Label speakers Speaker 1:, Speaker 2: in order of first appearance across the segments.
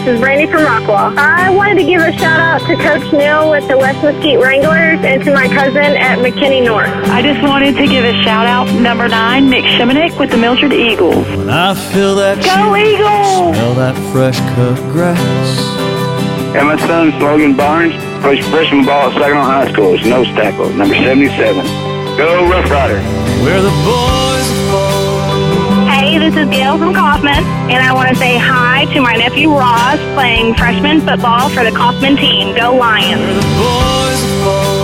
Speaker 1: This is Brandy from Rockwall. I wanted to give a shout out to Coach Neal with the West Mesquite Wranglers and to my cousin at McKinney North.
Speaker 2: I just wanted to give a shout out, number 9, Mick Shimonek with the Mildred Eagles.
Speaker 3: When I feel that
Speaker 2: Go Eagles!
Speaker 3: Smell that fresh cut grass.
Speaker 4: And my son, Logan Barnes, plays freshman ball at Saginaw High School. It's nose tackle, number 77. Go Rough Rider.
Speaker 3: Where the boys are falling.
Speaker 1: Hey, this is Gail from Kaufman, and I want to say hi to my nephew Ross playing freshman football for the Kaufman team. Go Lions.
Speaker 3: Where the boys are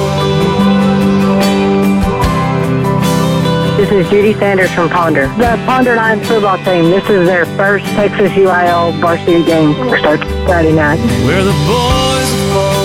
Speaker 3: falling.
Speaker 5: This is Judy Sanders from Ponder. The Ponder Lions football team, this is their first Texas UIL varsity game. Starts Friday night.
Speaker 3: Where the boys are falling.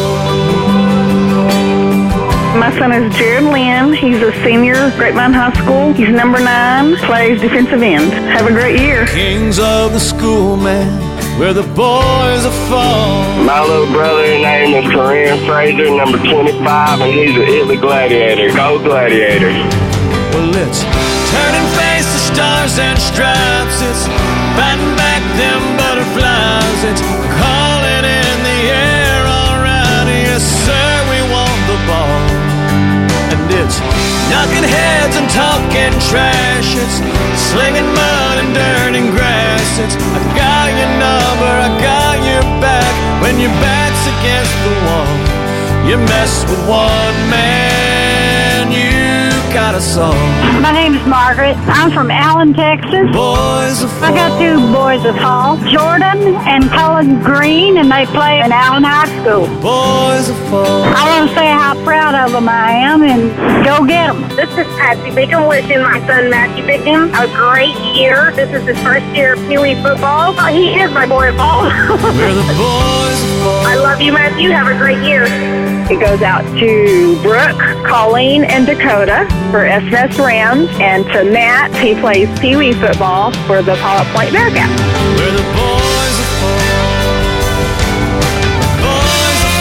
Speaker 2: My son is Jared Lynn. He's a senior, Grapevine High School. He's number 9, plays defensive end. Have a great year.
Speaker 3: Kings of the school, man, where the boys are falling.
Speaker 4: My little brother's name is Kareem Fraser, number 25, and he's an Italy Gladiator. Go Gladiators.
Speaker 3: Well, it's turning face to stars and stripes. It's fighting back them butterflies. It's calling in the air all around. Yes, sir, we want the ball. And it's knocking heads and talking trash. It's slinging mud and dirt and grass. It's I got your number, I got your back. When your back's against the wall, you mess with one man, you got a song.
Speaker 1: My name is Margaret. I'm from Allen, Texas.
Speaker 3: Boys are
Speaker 1: I got 2 boys at home, Jordan and Cullen Green, and they play in Allen High School.
Speaker 3: boys are falling.
Speaker 1: I want to say how proud of them I am, and go get them. This is Patsy Bickham wishing my son Matthew Bickham a great year. This is his first year of Pee Wee football. He is my boy of all.
Speaker 3: Where the boys are falling.
Speaker 1: I love you, Matthew. Have a great year.
Speaker 2: It goes out to Brooke, Colleen, and Dakota for SMS Rams, and to Matt, he plays Pee Wee football for the Pollock Point Bearcats.
Speaker 3: Where the boys are falling. Boys are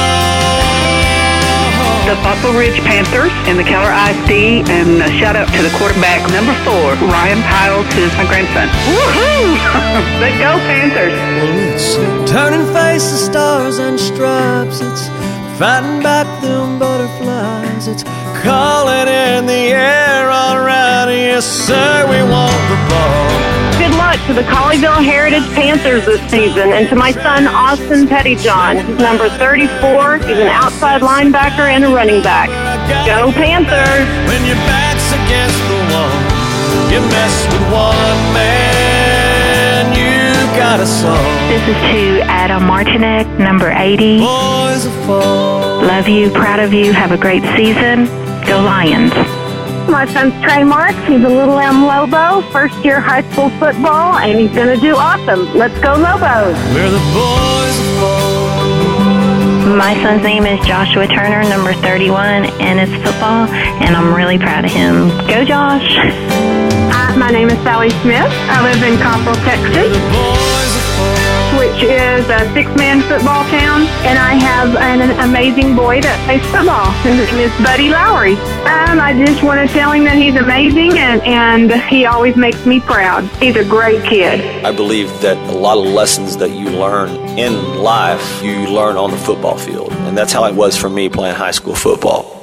Speaker 3: falling.
Speaker 2: The Fossil Ridge Panthers and the Keller ISD, and a shout out to the quarterback, number 4, Ryan Piles, who's my grandson. Woohoo! But go Panthers!
Speaker 3: Well, it's turning face to stars and stripes. It's fighting back them butterflies. It's calling in the air all around. Yes, sir, we want the ball.
Speaker 1: Good luck to the Colleyville Heritage Panthers this season, and to my son Austin Pettyjohn. He's number 34. He's an outside linebacker and a running back. Go Panthers!
Speaker 3: When your back's against the wall, you mess with one man, you got a song.
Speaker 6: This is to Adam Martinek, number 80.
Speaker 3: Boys are falling.
Speaker 6: Love you, proud of you. Have a great season. Go Lions.
Speaker 1: My son's Trey Marks. He's a Little M Lobo, first year high school football, and he's going to do awesome. Let's go Lobos!
Speaker 3: Where the boys are falling.
Speaker 6: My son's name is Joshua Turner, number 31, and it's football, and I'm really proud of him. Go Josh!
Speaker 1: Hi, my name is Sally Smith. I live in Copperell,
Speaker 3: Where
Speaker 1: Texas,
Speaker 3: the boys are falling.
Speaker 1: which is a 6-man football town, and I have an amazing boy that plays football. His name is Buddy Lowry. I just want to tell him that he's amazing, and he always makes me proud. He's a great kid.
Speaker 7: I believe that a lot of lessons that you learn in life, you learn on the football field. And that's how it was for me playing high school football.